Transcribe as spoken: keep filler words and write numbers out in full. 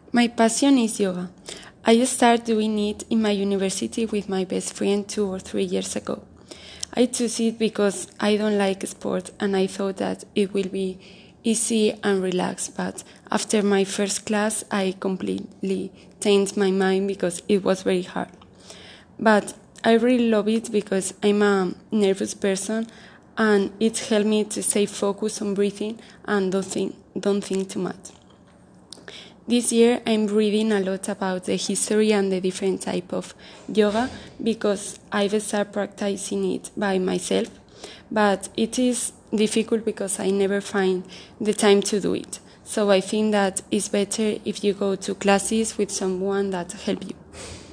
My passion is yoga. I started doing it in my university with my best friend two or three years ago. I chose it because I don't like sport and I thought that it will be easy and relaxed, but after my first class I completely changed my mind because it was very hard. But I really love it because I'm a nervous person and it helped me to stay focused on breathing and don't think, don't think too much. This year I'm reading a lot about the history and the different type of yoga because I've started practicing it by myself, but it is difficult because I never find the time to do it. So I think that it's better if you go to classes with someone that help you.